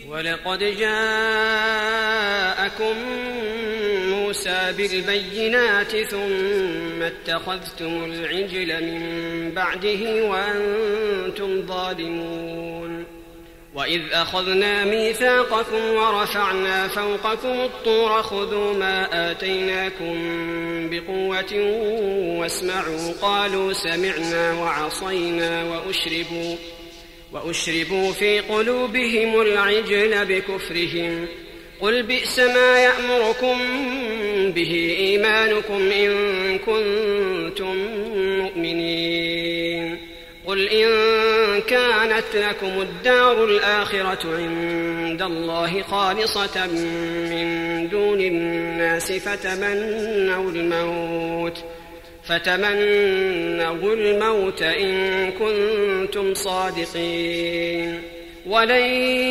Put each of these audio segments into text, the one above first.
ولقد جاءكم موسى بالبينات ثم اتخذتم العجل من بعده وأنتم ظالمون. وإذ أخذنا ميثاقكم ورفعنا فوقكم الطور خذوا ما آتيناكم بقوة واسمعوا قالوا سمعنا وعصينا وأشربوا في قلوبهم العجل بكفرهم. قل بئس ما يأمركم به إيمانكم إن كنتم مؤمنين. قل إن كانت لكم الدار الآخرة عند الله خالصة من دون الناس فتمنوا الموت إن كنتم صادقين. ولن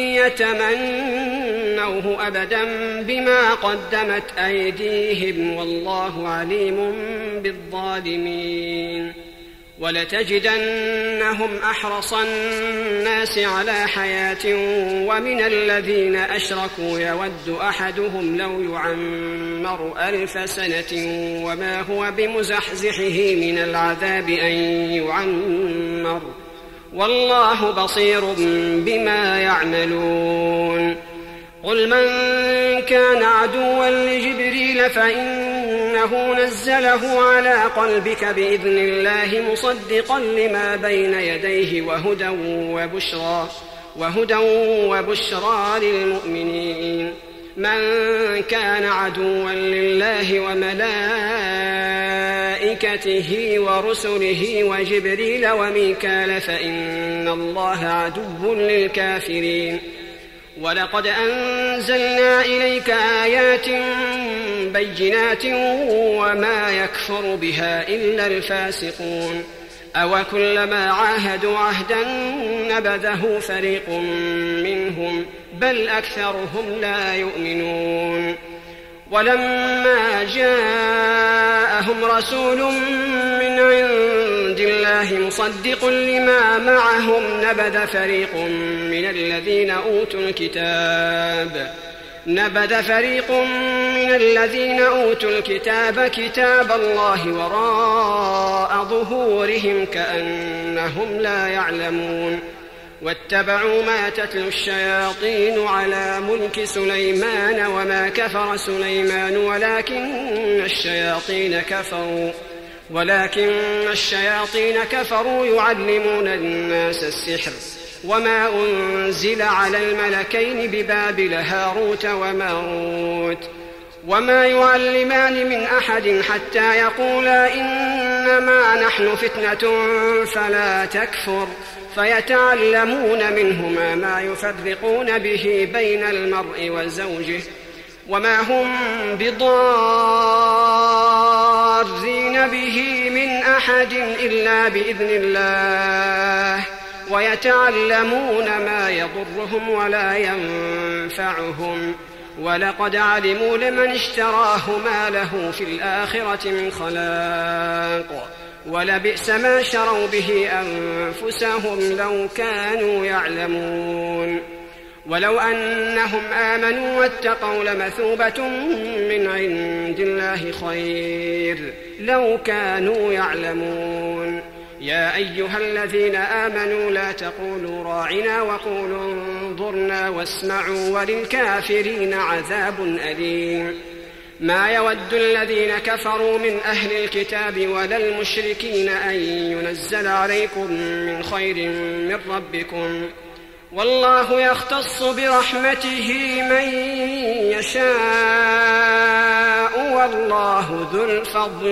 يتمنوه أبدا بما قدمت أيديهم والله عليم بالظالمين. ولتجدنهم أحرص الناس على حياة ومن الذين أشركوا يود أحدهم لو يعمر 1000 سنة وما هو بمزحزحه من العذاب أن يعمر والله بصير بما يعملون. قل من كان عدوا لجبريل فإنه نزله على قلبك بإذن الله مصدقا لما بين يديه وهدى وبشرى للمؤمنين. من كان عدوا لله وملائكته ورسله وجبريل وميكال فإن الله عدو للكافرين. ولقد أنزلنا إليك آيات بينات وما يكفر بها إلا الفاسقون. أوكلما عاهدوا عهدا نبذه فريق منهم بل أكثرهم لا يؤمنون. ولما جاءهم رسول من عند الله مصدق لما معهم نبذ فريق من الذين أوتوا الكتاب كتاب الله وراء ظهورهم كأنهم لا يعلمون. واتبعوا ما تتلو الشياطين على ملك سليمان وما كفر سليمان ولكن الشياطين كفروا يعلمون الناس السحر وما أنزل على الملكين ببابل هاروت وماروت وما يعلمان من أحد حتى يقولا إنما نحن فتنة فلا تكفر فيتعلمون منهما ما يفرقون به بين المرء وزوجه وما هم بضارين به من أحد إلا بإذن الله ويتعلمون ما يضرهم ولا ينفعهم ولقد علموا لمن اشتراه ما له في الآخرة من خلاق ولبئس ما شروا به أنفسهم لو كانوا يعلمون. ولو أنهم آمنوا واتقوا لمثوبة من عند الله خير لو كانوا يعلمون. يا أيها الذين آمنوا لا تقولوا راعنا وقولوا انظرنا واسمعوا وللكافرين عذاب أليم. ما يود الذين كفروا من أهل الكتاب ولا المشركين أن ينزل عليكم من خير من ربكم والله يختص برحمته من يشاء والله ذو الفضل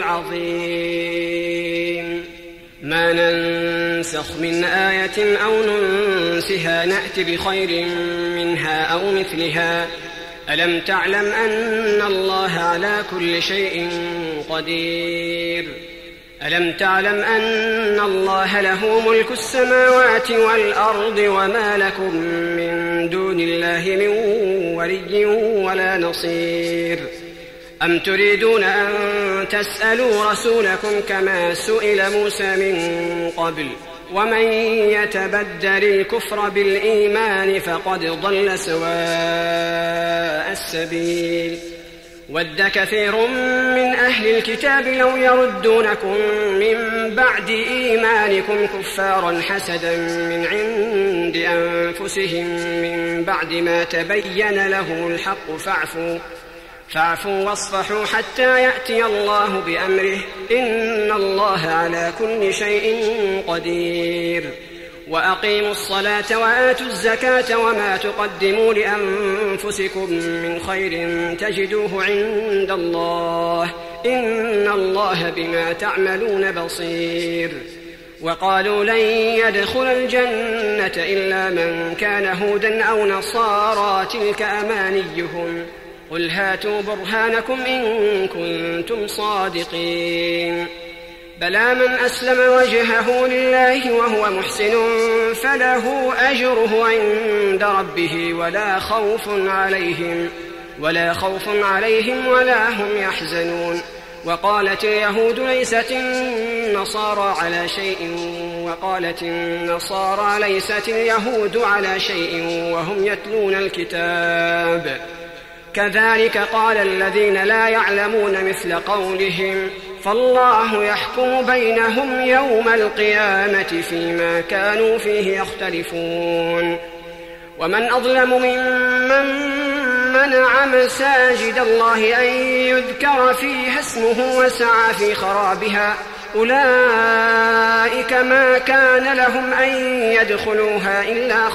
العظيم. ما ننسخ من آية أو ننسها نأت بخير منها أو مثلها. ألم تعلم أن الله على كل شيء قدير. ألم تعلم أن الله له ملك السماوات والأرض وما لكم من دون الله من ولي ولا نصير. أم تريدون أن تسألوا رسولكم كما سئل موسى من قبل ومن يتبدل الكفر بالإيمان فقد ضل سواء السبيل ود كثير من أهل الكتاب لو يردونكم من بعد إيمانكم كفارا حسدا من عند أنفسهم من بعد ما تبين له الحق فاعفوا واصفحوا حتى يأتي الله بأمره إن الله على كل شيء قدير وأقيموا الصلاة وآتوا الزكاة وما تقدموا لأنفسكم من خير تجدوه عند الله إن الله بما تعملون بصير وقالوا لن يدخل الجنة إلا من كان هودا أو نصارى تلك أمانيهم قل هاتوا برهانكم إن كنتم صادقين بلى من أسلم وجهه لله وهو محسن فله أجره عند ربه ولا خوف عليهم ولا هم يحزنون وقالت اليهود ليست النصارى على شيء وقالت النصارى ليست اليهود على شيء وهم يتلون الكتاب كذلك قال الذين لا يعلمون مثل قولهم فالله يحكم بينهم يوم القيامة فيما كانوا فيه يختلفون ومن أظلم ممن منع مساجد الله أن يذكر فيها اسمه وسعى في خرابها أولئك ما كان لهم أن يدخلوها إلا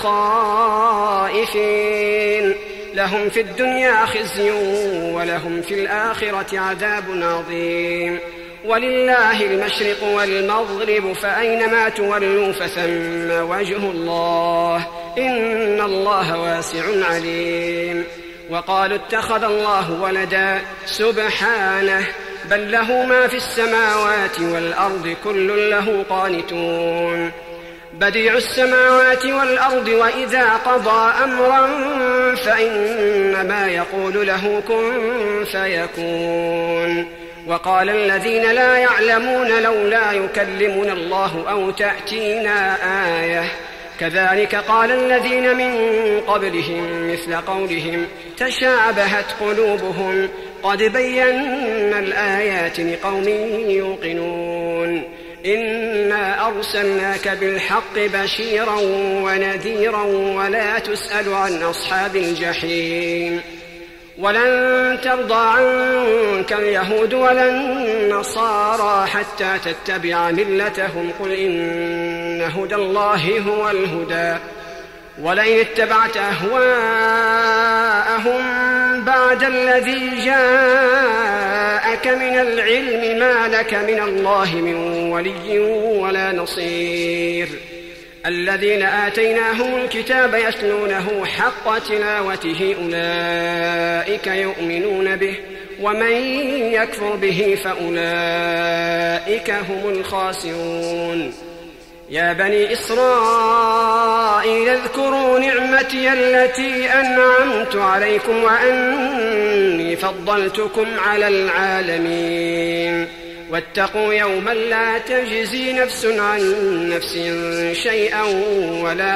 خائفين لهم في الدنيا خزي ولهم في الآخرة عذاب عظيم ولله المشرق والمغرب فأينما تولوا فثم وجه الله إن الله واسع عليم وقالوا اتخذ الله ولدا سبحانه بل له ما في السماوات والأرض كل له قانتون بديع السماوات والأرض وإذا قضى أمرا فإنما يقول له كن فيكون وقال الذين لا يعلمون لولا يكلمنا الله أو تأتينا آية كذلك قال الذين من قبلهم مثل قولهم تشابهت قلوبهم قد بينا الآيات لقوم يوقنون إنا أرسلناك بالحق بشيرا ونذيرا ولا تسأل عن أصحاب الجحيم ولن ترضى عنك اليهود ولا النصارى حتى تتبع ملتهم قل إن هدى الله هو الهدى ولئن اتبعت أهواءهم بعد الذي جاءك من العلم ما لك من الله من ولي ولا نصير الذين آتيناهم الكتاب يتلونه حق تلاوته أولئك يؤمنون به ومن يكفر به فأولئك هم الخاسرون يا بني إسرائيل اذكروا نعمتي التي أنعمت عليكم وأني فضلتكم على العالمين واتقوا يوما لا تجزي نفس عن نفس شيئا ولا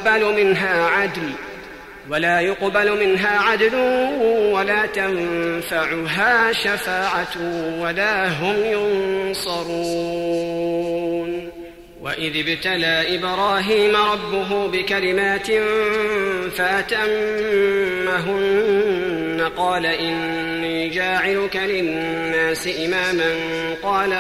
يقبل منها عدل ولا تنفعها شفاعة ولا هم ينصرون وإذ ابتلى إبراهيم ربه بكلمات فأتمهن قال إني جاعلك للناس إماما قال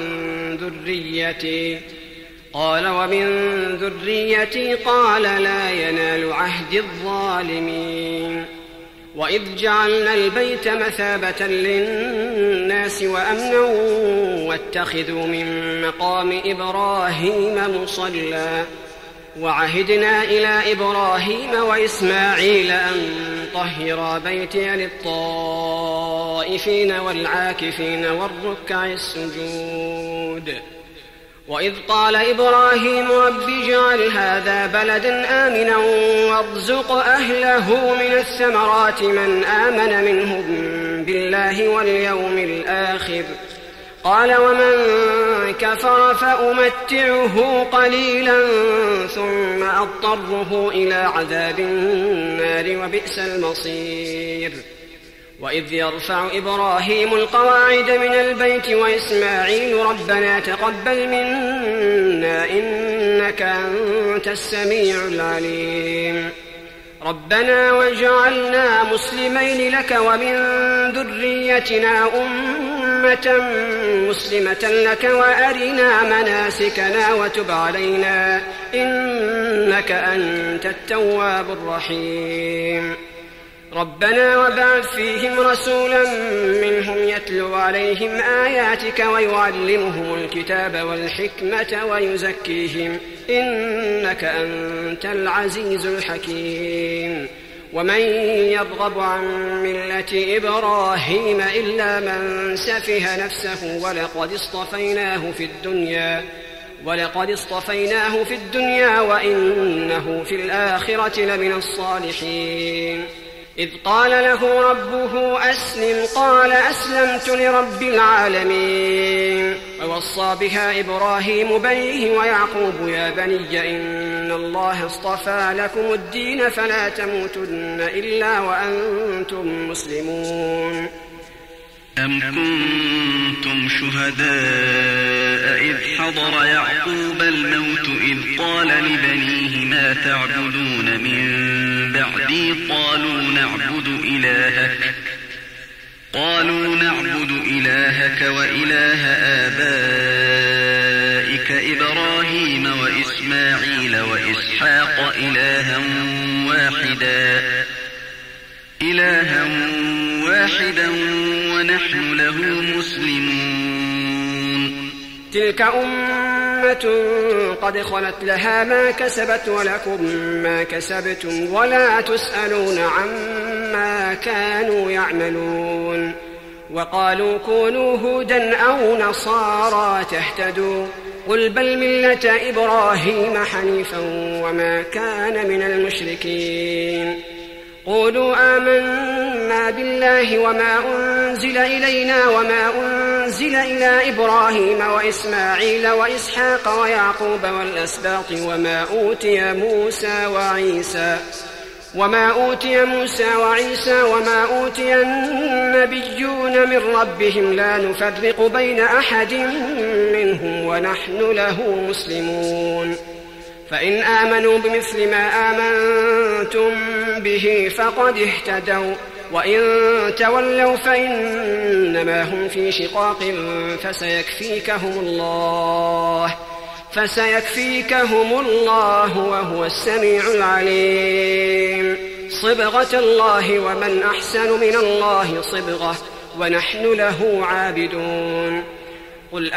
ومن ذريتي قال لا ينال عهد الظالمين وإذ جعلنا البيت مثابة للناس وأمنا واتخذوا من مقام إبراهيم مصلى وعهدنا إلى إبراهيم وإسماعيل أن طهرا بيتي للطائفين والعاكفين والركع السجود وإذ قال إبراهيم رب اجعل هذا بلدا آمنا وارزق أهله من الثمرات من آمن منهم بالله واليوم الآخر قال ومن كفر فأمتعه قليلا ثم أضطره إلى عذاب النار وبئس المصير. وإذ يرفع إبراهيم القواعد من البيت وإسماعيل ربنا تقبل منا إنك أنت السميع العليم ربنا واجعلنا مسلمين لك ومن ذريتنا أمة مسلمة لك وأرنا مناسكنا وتب علينا إنك أنت التواب الرحيم ربنا وابعث فيهم رسولا منهم يتلو عليهم آياتك ويعلمهم الكتاب والحكمة ويزكيهم إنك أنت العزيز الحكيم. ومن يرغب عن ملة إبراهيم إلا من سفه نفسه ولقد اصطفيناه في الدنيا وإنه في الآخرة لمن الصالحين. إذ قال له ربه أسلم قال أسلمت لرب العالمين ووصى بها إبراهيم بنيه ويعقوب يا بني إن الله اصطفى لكم الدين فلا تموتن إلا وأنتم مسلمون. أم كنتم شهداء إذ حضر يعقوب الموت إذ قال لبنيه ما تعبدون من بعدي قالوا نعبد إلهك وإله آبائك إبراهيم وإسماعيل وإسحاق إلها واحدا ونحن له مسلمون. تلك أمة قد خلت لها ما كسبت ولكم ما كسبتم ولا تسألون عما كانوا يعملون. وقالوا كونوا هودا أو نصارى تهتدوا قل بل ملة إبراهيم حنيفا وما كان من المشركين. قولوا آمنا بالله وما أنزل إلينا وما أنزل إلى إبراهيم وإسماعيل وإسحاق ويعقوب والأسباط وما أوتي موسى وعيسى وما أوتي النبيون من ربهم لا نفرق بين أحد منهم ونحن له مسلمون. فإن آمنوا بمثل ما آمنتم به فقد اهتدوا وإن تولوا فإنما هم في شقاق فسيكفيكهم الله وهو السميع العليم. صبغة الله ومن أحسن من الله صبغة ونحن له عابدون. قل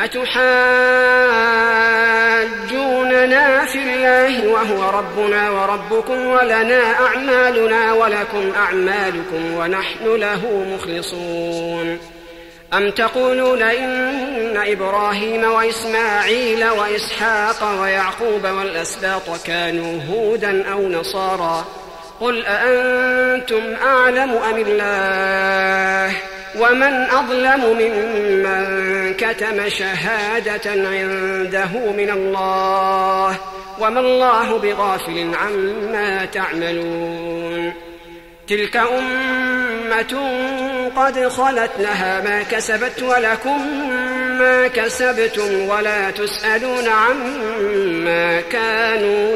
أتحاجوننا في الله وهو ربنا وربكم ولنا أعمالنا ولكم أعمالكم ونحن له مخلصون. أم تقولون إن إبراهيم وإسماعيل وإسحاق ويعقوب والأسباط كانوا هودا أو نصارى قل أأنتم أعلم أم الله ومن أظلم ممن كتم شهادة عنده من الله وما الله بغافل عما تعملون. تلك أمة قد خلت لها ما كسبت ولكم ما كسبتم ولا تسألون عما كانوا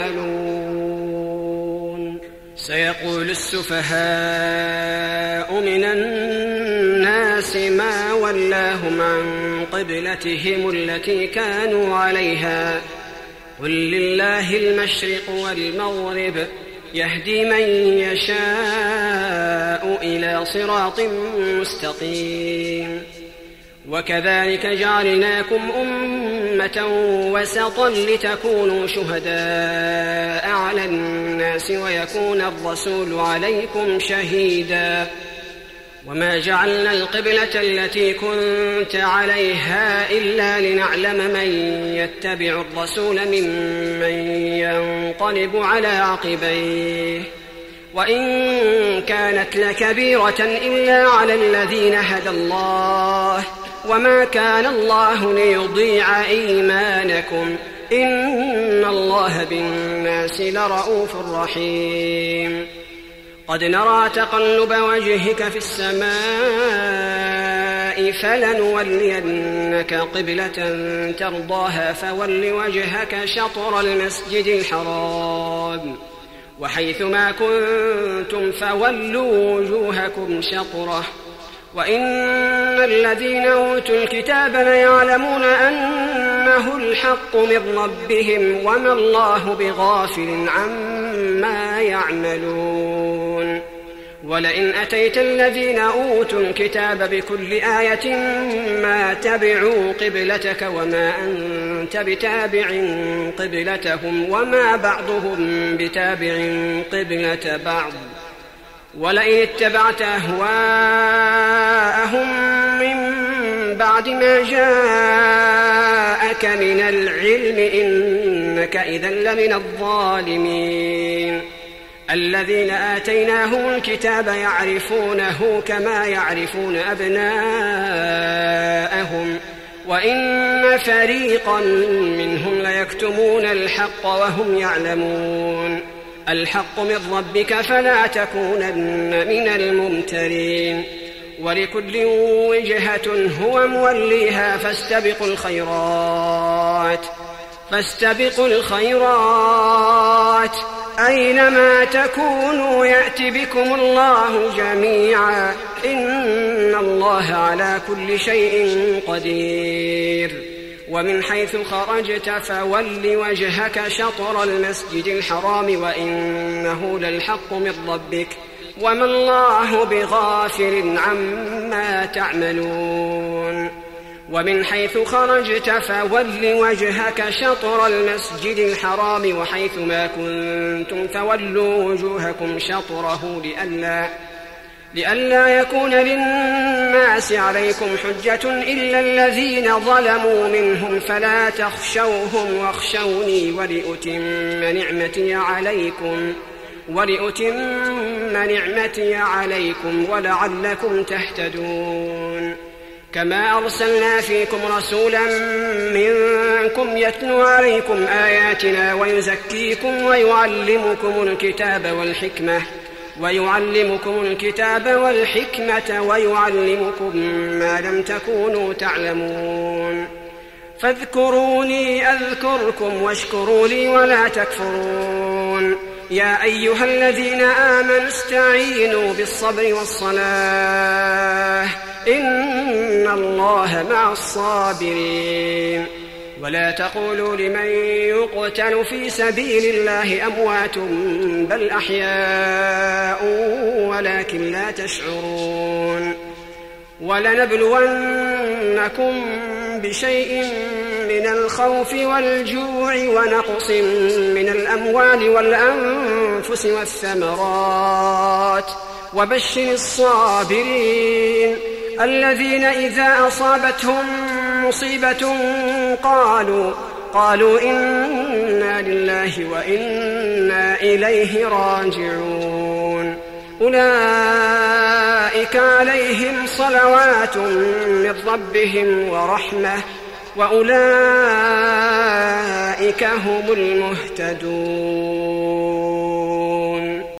يعملون. سيقول السفهاء من الناس ما ولاهم عن قبلتهم التي كانوا عليها قل لله المشرق والمغرب يهدي من يشاء إلى صراط مستقيم. وكذلك جعلناكم أمة وسطا لتكونوا شهداء على الناس ويكون الرسول عليكم شهيدا. وما جعلنا القبلة التي كنت عليها إلا لنعلم من يتبع الرسول ممن ينقلب على عقبيه وإن كانت لكبيرة إلا على الذين هدى الله وما كان الله ليضيع إيمانكم إن الله بالناس لرءوف رحيم قد نرى تقلب وجهك في السماء فلنولينك قبلة ترضاها فول وجهك شطر المسجد الحرام وحيثما كنتم فولوا وجوهكم شطره وإن الذين أوتوا الكتاب ليعلمون أنه الحق من ربهم وما الله بغافل عما يعملون ولئن أتيت الذين أوتوا الكتاب بكل آية ما تبعوا قبلتك وما أنت بتابع قبلتهم وما بعضهم بتابع قبلة بعض ولئن اتبعت أهواءهم من بعد ما جاءك من العلم إنك إذا لمن الظالمين الذين آتيناهم الكتاب يعرفونه كما يعرفون أبناءهم وإن فريقا منهم ليكتمون الحق وهم يعلمون الحق من ربك فلا تكونن من الممترين ولكل وجهة هو موليها فاستبقوا الخيرات أينما تكونوا يأت بكم الله جميعا إن الله على كل شيء قدير ومن حيث خرجت فول وجهك شطر المسجد الحرام وإنه للحق من ربك وما الله بغافل عما تعملون ومن حيث خرجت فول وجهك شطر المسجد الحرام وحيثما كنتم فولوا وجوهكم شطره لئلا يكون للناس عليكم حجة إلا الذين ظلموا منهم فلا تخشوهم واخشوني ولأتم نعمتي عليكم ولعلكم تهتدون كما أرسلنا فيكم رسولا منكم يتلو عليكم آياتنا ويزكيكم ويعلمكم الكتاب والحكمة ويعلمكم ما لم تكونوا تعلمون فاذكروني أذكركم واشكروا لي ولا تكفرون يا أيها الذين آمنوا استعينوا بالصبر والصلاة إن الله مع الصابرين ولا تقولوا لمن يقتل في سبيل الله أموات بل أحياء ولكن لا تشعرون ولنبلونكم بشيء من الخوف والجوع ونقص من الأموال والأنفس والثمرات وبشر الصابرين الذين إذا أصابتهم مصيبة قالوا إنا لله وإنا إليه راجعون أولئك عليهم صلوات من ربهم ورحمة وأولئك هم المهتدون